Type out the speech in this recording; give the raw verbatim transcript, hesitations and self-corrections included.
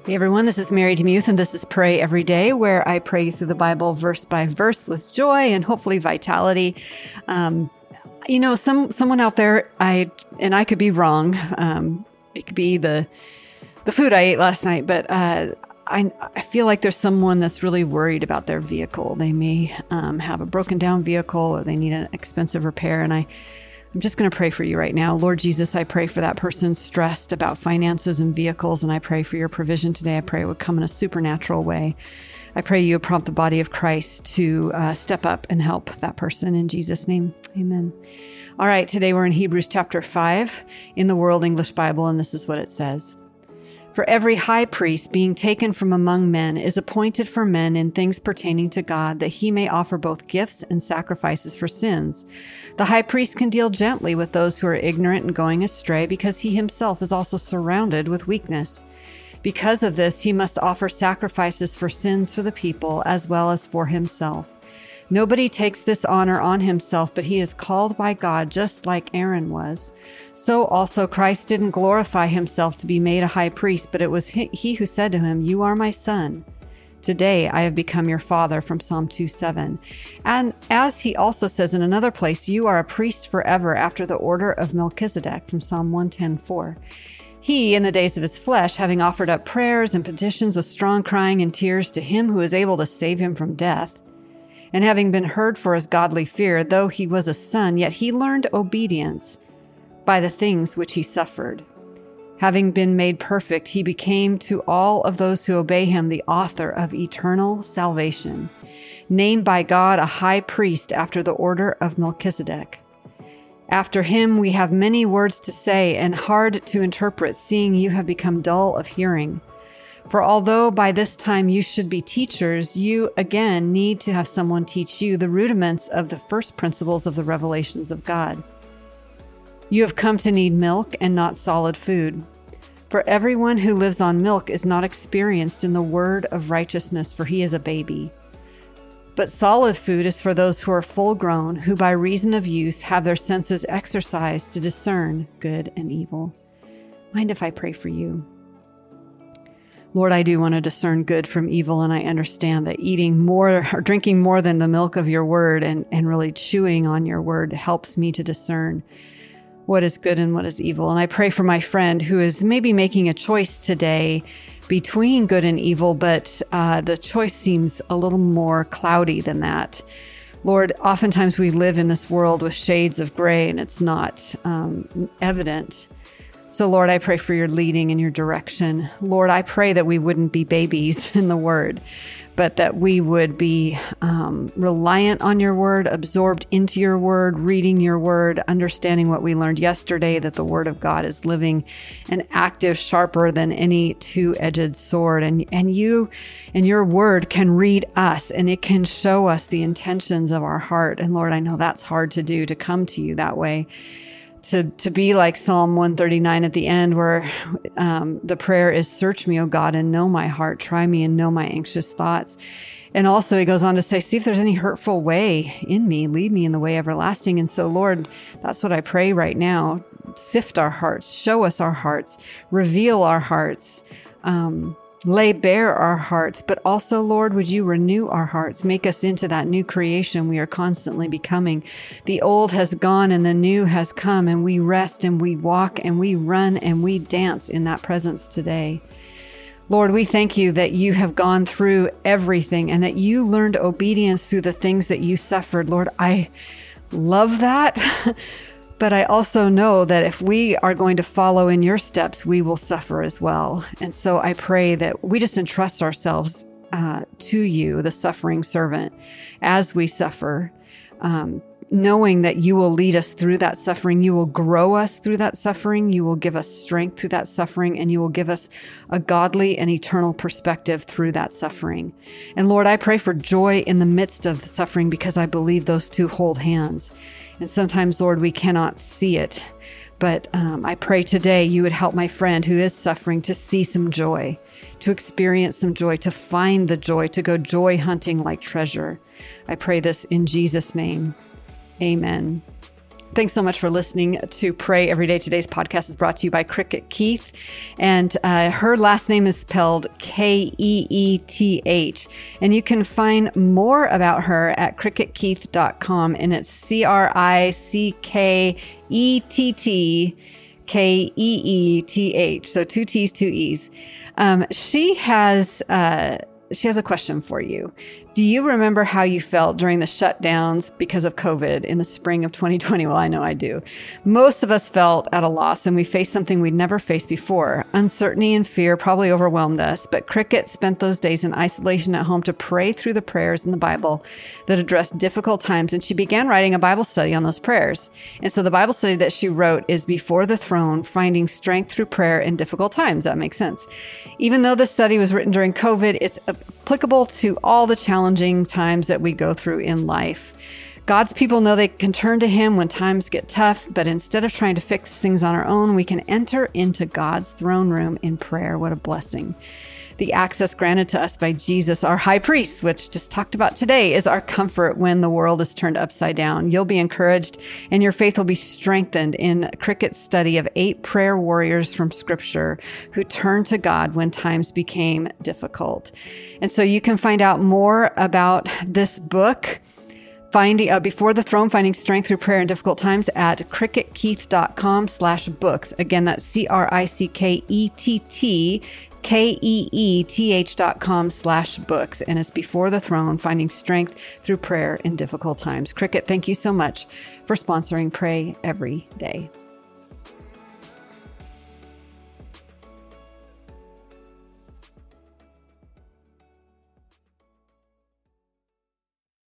Hey everyone, this is Mary Demuth, and this is Pray Every Day, where I pray you through the Bible verse by verse with joy and hopefully vitality. Um, you know, some someone out there, I and I could be wrong. Um, it could be the the food I ate last night, but uh, I I feel like there's someone that's really worried about their vehicle. They may um, have a broken down vehicle, or they need an expensive repair, and I. I'm just going to pray for you right now. Lord Jesus, I pray for that person stressed about finances and vehicles, and I pray for your provision today. I pray it would come in a supernatural way. I pray you would prompt the body of Christ to uh, step up and help that person in Jesus' name. Amen. All right, today we're in Hebrews chapter five in the World English Bible, and this is what it says. For every high priest being taken from among men is appointed for men in things pertaining to God, that he may offer both gifts and sacrifices for sins. The high priest can deal gently with those who are ignorant and going astray, because he himself is also surrounded with weakness. Because of this, he must offer sacrifices for sins for the people as well as for himself. Nobody takes this honor on himself, but he is called by God just like Aaron was. So also Christ didn't glorify himself to be made a high priest, but it was he who said to him, "You are my son. Today I have become your father," from Psalm two seven. And as he also says in another place, "You are a priest forever after the order of Melchizedek," from Psalm one ten four. He, in the days of his flesh, having offered up prayers and petitions with strong crying and tears to him who is able to save him from death, and having been heard for his godly fear, though he was a son, yet he learned obedience by the things which he suffered. Having been made perfect, he became to all of those who obey him the author of eternal salvation, named by God a high priest after the order of Melchizedek. After him we have many words to say and hard to interpret, seeing you have become dull of hearing. For although by this time you should be teachers, you again need to have someone teach you the rudiments of the first principles of the revelations of God. You have come to need milk and not solid food. For everyone who lives on milk is not experienced in the word of righteousness, for he is a baby. But solid food is for those who are full grown, who by reason of use have their senses exercised to discern good and evil. Mind if I pray for you? Lord, I do want to discern good from evil, and I understand that eating more or drinking more than the milk of your word and, and really chewing on your word helps me to discern what is good and what is evil. And I pray for my friend who is maybe making a choice today between good and evil, but uh, the choice seems a little more cloudy than that. Lord, oftentimes we live in this world with shades of gray, and it's not um, evident. So, Lord, I pray for your leading and your direction. Lord, I pray that we wouldn't be babies in the word, but that we would be um, reliant on your word, absorbed into your word, reading your word, understanding what we learned yesterday, that the word of God is living and active, sharper than any two-edged sword. And, and you and your word can read us, and it can show us the intentions of our heart. And Lord, I know that's hard to do, to come to you that way. To to be like Psalm one thirty-nine at the end, where um, the prayer is, "Search me, O God, and know my heart. Try me and know my anxious thoughts." And also he goes on to say, "See if there's any hurtful way in me. Lead me in the way everlasting." And so, Lord, that's what I pray right now. Sift our hearts. Show us our hearts. Reveal our hearts. Um, lay bare our hearts. But also, Lord, would you renew our hearts? Make us into that new creation we are constantly becoming. The old has gone and the new has come, and we rest and we walk and we run and we dance in that presence today. Lord, we thank you that you have gone through everything and that you learned obedience through the things that you suffered. Lord, I love that. But I also know that if we are going to follow in your steps, we will suffer as well. And so I pray that we just entrust ourselves uh, to you, the suffering servant, as we suffer, um, knowing that you will lead us through that suffering. You will grow us through that suffering. You will give us strength through that suffering, and you will give us a godly and eternal perspective through that suffering. And Lord, I pray for joy in the midst of suffering, because I believe those two hold hands. And sometimes, Lord, we cannot see it. But um, I pray today you would help my friend who is suffering to see some joy, to experience some joy, to find the joy, to go joy hunting like treasure. I pray this in Jesus' name. Amen. Thanks so much for listening to Pray Every Day. Today's podcast is brought to you by Cricket Keith, and uh, her last name is spelled K E E T H. And you can find more about her at cricket keith dot com, and it's C R I C K E T T K E E T H. So two T's, two E's. Um, she has uh, she has a question for you. Do you remember how you felt during the shutdowns because of COVID in the spring of twenty twenty? Well, I know I do. Most of us felt at a loss, and we faced something we'd never faced before. Uncertainty and fear probably overwhelmed us, but Cricket spent those days in isolation at home to pray through the prayers in the Bible that addressed difficult times, and she began writing a Bible study on those prayers. And so the Bible study that she wrote is Before the Throne, Finding Strength Through Prayer in Difficult Times. That makes sense. Even though the study was written during COVID, it's applicable to all the challenges times that we go through in life. God's people know they can turn to Him when times get tough, but instead of trying to fix things on our own, we can enter into God's throne room in prayer. What a blessing. The access granted to us by Jesus, our high priest, which just talked about today, is our comfort when the world is turned upside down. You'll be encouraged and your faith will be strengthened in Cricket's study of eight prayer warriors from Scripture who turned to God when times became difficult. And so you can find out more about this book, Finding uh, Before the Throne, Finding Strength Through Prayer in Difficult Times, at cricket keith dot com slash books. Again, that's C R I C K E T T K E E T H dot com slash books. And it's Before the Throne, Finding Strength Through Prayer in Difficult Times. Cricket, thank you so much for sponsoring Pray Every Day.